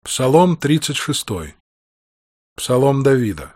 Псалом 36. Псалом Давида.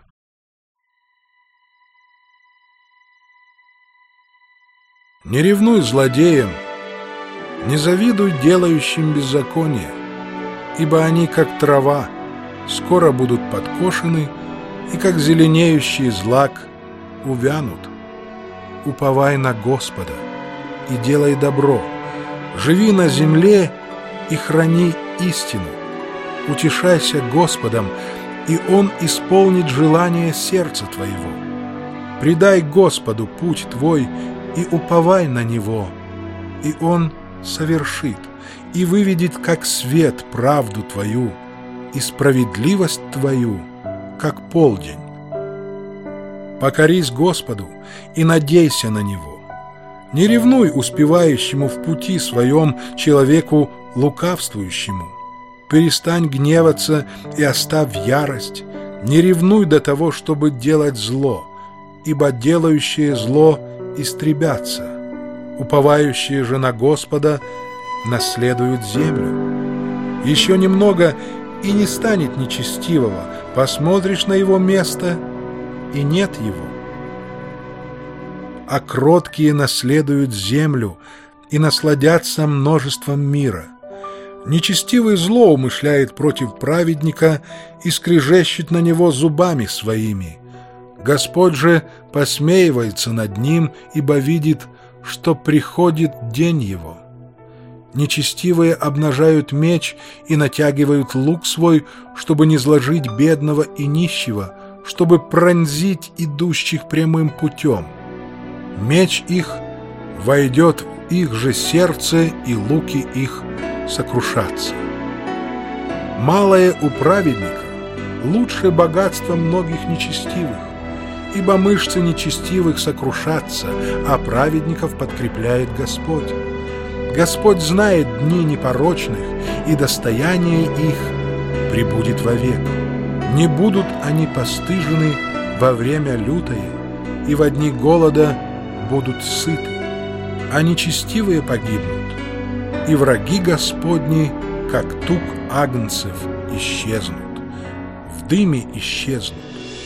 Не ревнуй злодеям, не завидуй делающим беззаконие, ибо они, как трава, скоро будут подкошены, и, как зеленеющий злак, увянут. Уповай на Господа и делай добро, живи на земле и храни истину. Утешайся Господом, и Он исполнит желание сердца твоего. Предай Господу путь твой и уповай на Него, и Он совершит и выведет как свет правду твою и справедливость твою, как полдень. Покорись Господу и надейся на Него. Не ревнуй успевающему в пути своем человеку лукавствующему. Перестань гневаться и оставь ярость. Не ревнуй до того, чтобы делать зло, ибо делающие зло истребятся. Уповающие же на Господа наследуют землю. Еще немного, и не станет нечестивого. Посмотришь на его место, и нет его. А кроткие наследуют землю и насладятся множеством мира. Нечестивый зло умышляет против праведника и скрежещет на него зубами своими. Господь же посмеивается над ним, ибо видит, что приходит день его. Нечестивые обнажают меч и натягивают лук свой, чтобы низложить бедного и нищего, чтобы пронзить идущих прямым путем. Меч их войдет в их же сердце, и луки их сокрушатся. Малое у праведника лучше богатства многих нечестивых, ибо мышцы нечестивых сокрушатся, а праведников подкрепляет Господь. Господь знает дни непорочных, и достояние их пребудет вовек. Не будут они постыжены во время лютое, и во дни голода будут сыты, а нечестивые погибнут, и враги Господни, как тук агнцев, исчезнут, в дыме исчезнут.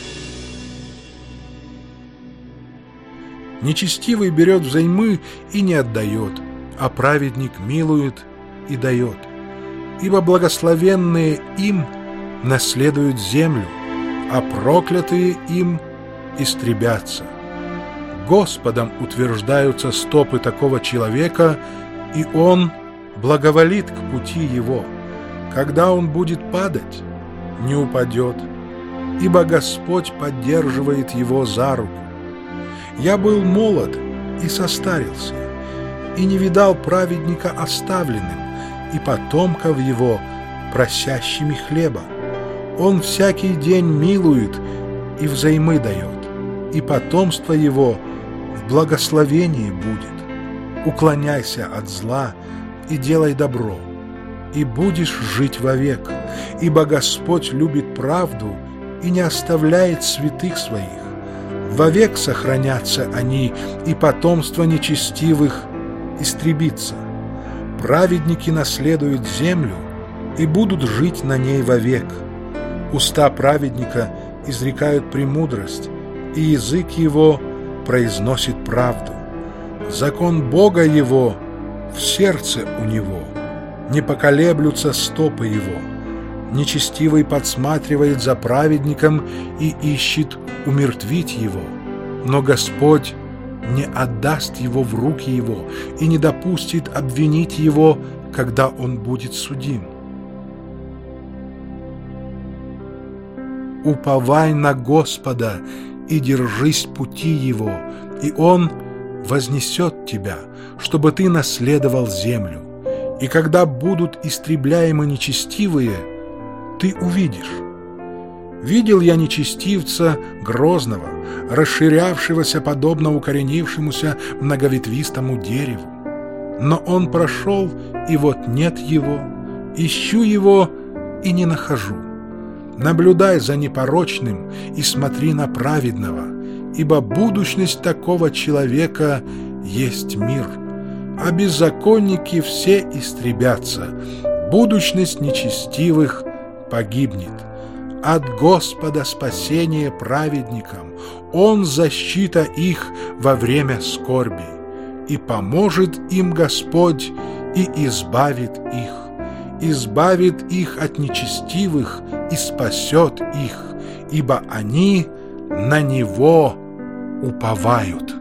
Нечестивый берет взаймы и не отдает, а праведник милует и дает. Ибо благословенные им наследуют землю, а проклятые им истребятся. Господом утверждаются стопы такого человека, и Он благоволит к пути его. Когда он будет падать, не упадет, ибо Господь поддерживает его за руку. Я был молод и состарился, и не видал праведника оставленным, и потомков его просящими хлеба. Он всякий день милует и взаймы дает, и потомство его в благословении будет. Уклоняйся от зла и делай добро, и будешь жить вовек, ибо Господь любит правду и не оставляет святых своих. Вовек сохранятся они, и потомство нечестивых истребится. Праведники наследуют землю и будут жить на ней вовек. Уста праведника изрекают премудрость, и язык его произносит правду. Закон Бога его в сердце у него, не поколеблются стопы его. Нечестивый подсматривает за праведником и ищет умертвить его, но Господь не отдаст его в руки его и не допустит обвинить его, когда он будет судим. Уповай на Господа и держись пути Его, и Он вознесет тебя, чтобы ты наследовал землю. И когда будут истребляемы нечестивые, ты увидишь. Видел я нечестивца грозного, расширявшегося подобно укоренившемуся многоветвистому дереву. Но он прошел, и вот нет его, ищу его и не нахожу. Наблюдай за непорочным и смотри на праведного, ибо будущность такого человека есть мир, а беззаконники все истребятся, будущность нечестивых погибнет. От Господа спасение праведникам, Он защита их во время скорби. И поможет им Господь, и избавит их от нечестивых и спасет их, ибо они на Него уповают.